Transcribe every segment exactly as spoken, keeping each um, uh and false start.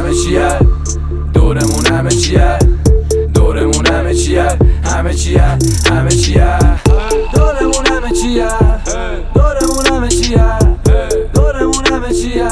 همه چیه، دورمون همه چیه، دورمون همه چیه، همه چیه، همه چیه، دورمون همه چیه، دورمون همه چیه، دورمون همه چیه.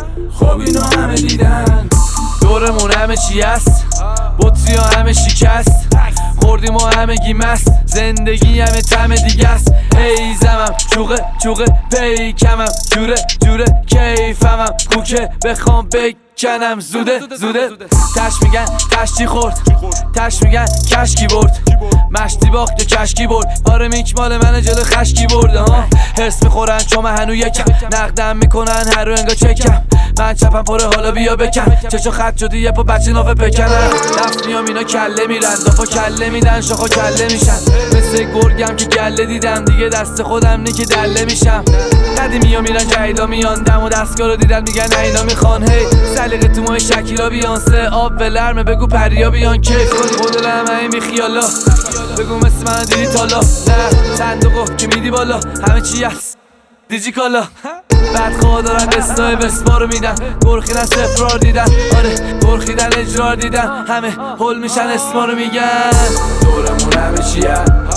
خب اینو همه دیدن، دورمون همه چی است، بطری ها همه شکست، خوردیم و همه گی مست، زندگی همه تم دیگه است. هی زمم چوقه چوقه پیکمم، جوره جوره کیفمم، کوکه بخوام بکنم زوده زوده. تش میگن تشتی خورد، تش میگن کشکی برد، مشتی باخت یا کشکی برد. آره میک مال منه جلو خشکی برده ها. حس میخورن چون من هنو یکم، نقدم میکنن هر رو انگا چکم. من چپم پره حالا بیا بکن، چشو خط شدی یه پا بچه نافه پکنن. دفت میام اینا کله میرن، دافا کله میدن شاخا کله میشن. مثل گرگم که گله دیدم دیگه دست خودم نی که دله میشم. قدیمی ها میرن جدیدا میان، دم و دستگاه رو دیدن میگن نه اینا میخوان. هی سلیقه تو ماه شکیلا بیانسه، آب ولرمه بگو پریا بیان کیف کنی خود لمه میخیالا. بگو مثل من دیدی تالا، نه صندوقو که میدی بالا همه چی هست دیجی کالا. بعد خواه دارن دستای بسما رو میدن، گرخیدن سفرار دیدن، آره گرخیدن اجرار دیدن، همه هل میشن اسما رو میگن. دورمون همه چیه،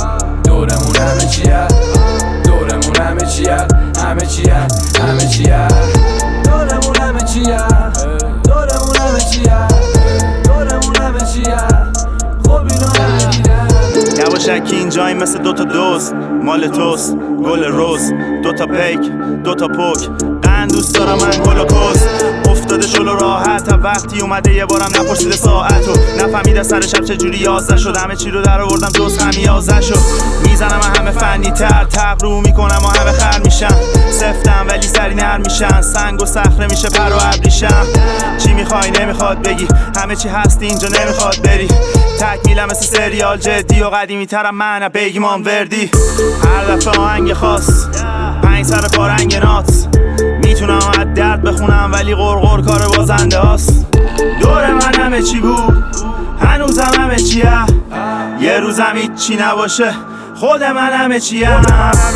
دورمون همه چیه، دورمون همه چیه، همه چیه، همه چیه، دورمون همه چیه، دورمون همه چیه، دورمون همه چیه. خب اینو همه دیدن. یواشکی اینجایی مثل دوتا دوست، مال توست گل روز، دوتا پیک دوتا پوک، قند دوست دارم من گل و کس. افتاده شلو راحت تا وقتی اومده یه بارم نپرسیده ساعتو، نفهمیده سر شب چجوری یازده شد. همه چی رو در آوردم جز خمیازه شد. میزنم همه فنی تر، تقرو میکنم و همه خر میشن. سفتم ولی سری نر میشن، سنگ و صخره میشه پر و ابریشم. چی میخوای نمیخواد بگی، همه چی هست اینجا نمیخواد بری. تکمیلم مثل سریال جدی و قدیمی ترم من بگیم آن وردی. هر دفعه آهنگ خاص، پنج سر پارنگ نات، میتونم از درد بخونم ولی غرغر کار بازنده هاست. دور من همه چی بود، هنوزم همه چیه، یه روزم هیچی نباشه خود من همه چیه. دورمون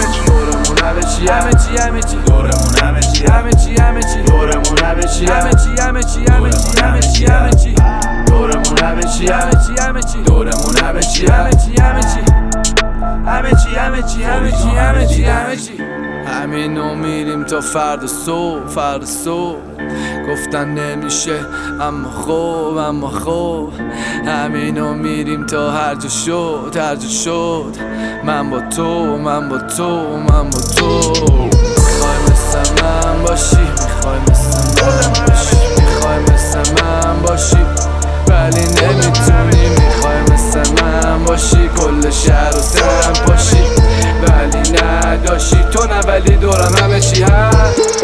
همه چی، همه چی، همه چی، دورمون همه چی، همه چی، همه چی، دورمون همه چی، همه چی، همه چی، همه چی، همه چی، همه چی، دورمون همه چی، همه چی، همه چی، دورمون همه چی، همه چی، همه چی، همه چی، همه چی، همه چی، همه چی، همه چی. همینو میریم تا فردا صبح، فردا صبح گفتن نمیشه اما خوب، اما خوب. همینو میریم تا هر جا شد، هر جا شد. من با تو، من با تو، من با تو. میخوای مثل من باشی، میخوای مثل من باشی، میخوای مثل من باشی ولی نمیتونی. میخوای مثل من باشی کل شهر و سرم باشی ولی نداشی تو، نه ولی دورم همه چی هست.